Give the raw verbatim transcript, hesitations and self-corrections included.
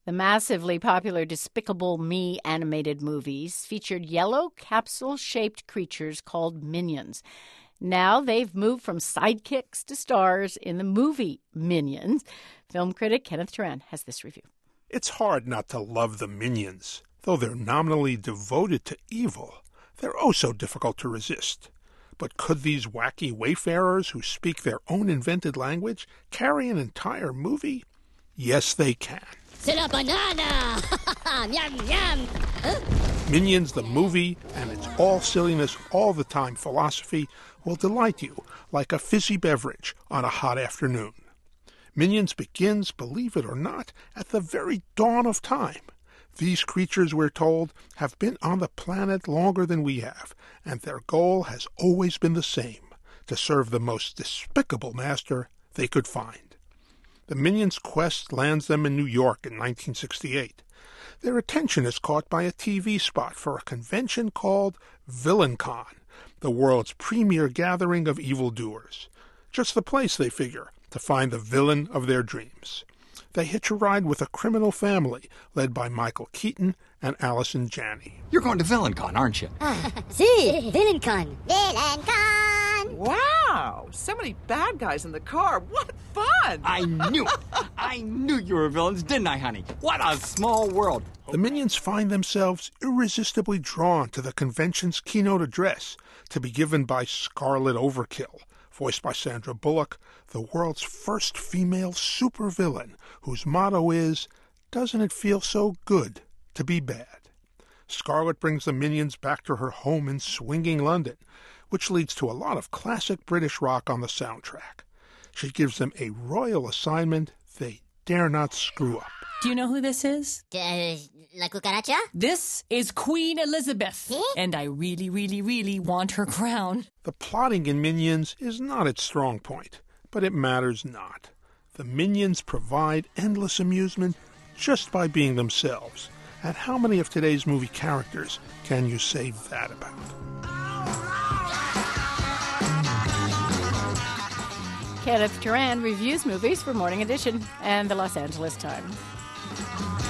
The massively popular Despicable Me animated movies featured yellow capsule-shaped creatures called Minions. Now they've moved from sidekicks to stars in the movie Minions. Film critic Kenneth Turan has this review. It's hard not to love the Minions. Though they're nominally devoted to evil, they're oh so difficult to resist. But could these wacky wayfarers who speak their own invented language carry an entire movie? Yes, they can. C'est la banana! Yum, yum! Huh? Minions, the movie, and its all silliness, all the time philosophy will delight you like a fizzy beverage on a hot afternoon. Minions begins, believe it or not, at the very dawn of time. These creatures, we're told, have been on the planet longer than we have, and their goal has always been the same, to serve the most despicable master they could find. The Minions' quest lands them in New York in nineteen sixty-eight. Their attention is caught by a T V spot for a convention called VillainCon, the world's premier gathering of evildoers. Just the place, they figure, to find the villain of their dreams. They hitch a ride with a criminal family led by Michael Keaton and Allison Janney. You're going to VillainCon, aren't you? Si, VillainCon. VillainCon! Wow! So many bad guys in the car. What fun! I knew it. I knew you were villains, didn't I, honey? What a small world. The Minions find themselves irresistibly drawn to the convention's keynote address, to be given by Scarlet Overkill, voiced by Sandra Bullock, the world's first female supervillain, whose motto is, "Doesn't it feel so good to be bad?" Scarlet brings the Minions back to her home in swinging London, which leads to a lot of classic British rock on the soundtrack. She gives them a royal assignment they dare not screw up. Do you know who this is? Uh, la cucaracha? This is Queen Elizabeth, Eh? and I really, really, really want her crown. The plotting in Minions is not its strong point, but it matters not. The Minions provide endless amusement just by being themselves. And how many of today's movie characters can you say that about? Kenneth Turan reviews movies for Morning Edition and the Los Angeles Times.